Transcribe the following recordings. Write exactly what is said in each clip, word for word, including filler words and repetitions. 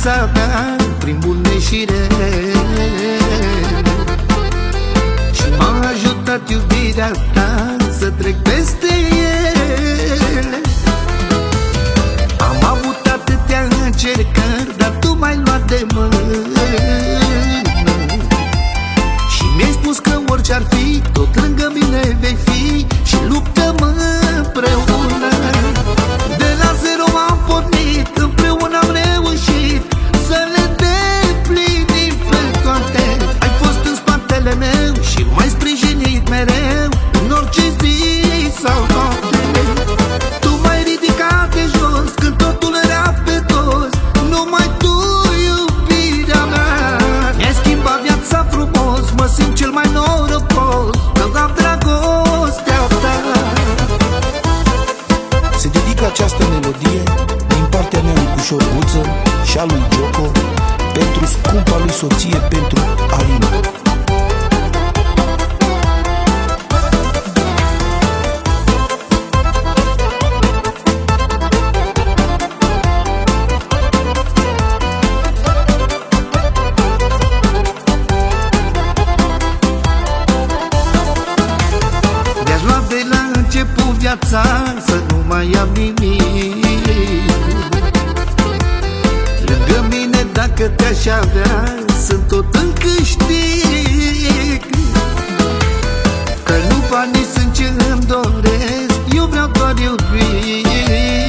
viața mea prin bune și rele și m-a ajutat iubirea ta să trec peste ele. Am avut atâtea încercări, dar tu m-ai luat de mână și mi-ai spus că orice-ar fi, tot lângă mine vei fi și luptăm împreună. De la zero am pornit, împreună am reușit să le deplinim pe toate. Ai fost în spatele meu și m-ai sprijinit mereu în orice zi sau noapte. Tu m-ai ridicat de jos când totul era pe dos, numai tu, iubirea mea, mi-ai schimbat viața frumos. Mă simt cel mai norocos că am dragostea ta. Se dedică această melodie din partea mea lui Cușor Guță și a lui Gioco pentru scumpa lui soție, pentru Alina. De-aș lua de la început viața să nu mai am nimic lângă mine, dacă te-aș avea sunt tot în câștig. Că nu banii sunt ce îmi doresc, eu vreau doar iubire.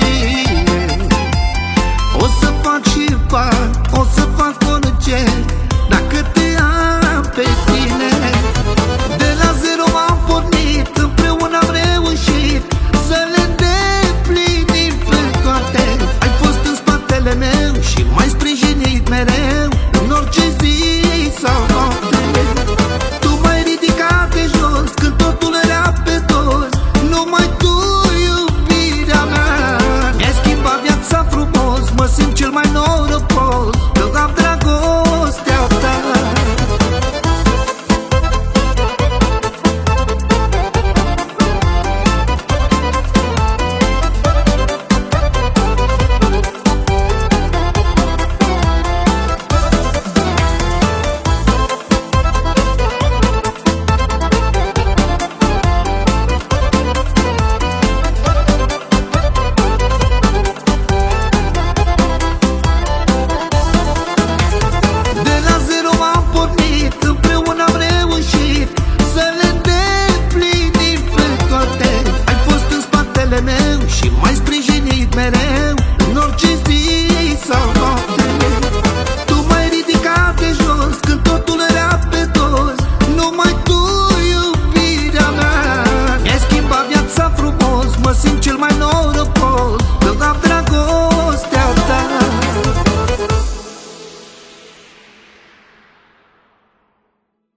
O să fac și bani, o să fac orice dacă te am pe tine. De la zero am pornit, împreună am reușit să le deplinim pe toate. Ai fost în spatele meu și m-ai sprijinit mereu în orice zi sau noapte. Tu m-ai ridicat de jos când totul era pe dos, numai tu, iubirea mea, mi-ai schimbat viața frumos. Mă simt cel mai norocos că am dragostea ta. Meu și m-ai sprijinit mereu în orice zi sau noapte. Tu m-ai ridicat de jos când totul era pe dos, numai tu, iubirea mea, mi-ai schimbat viața frumos. Mă simt cel mai norocos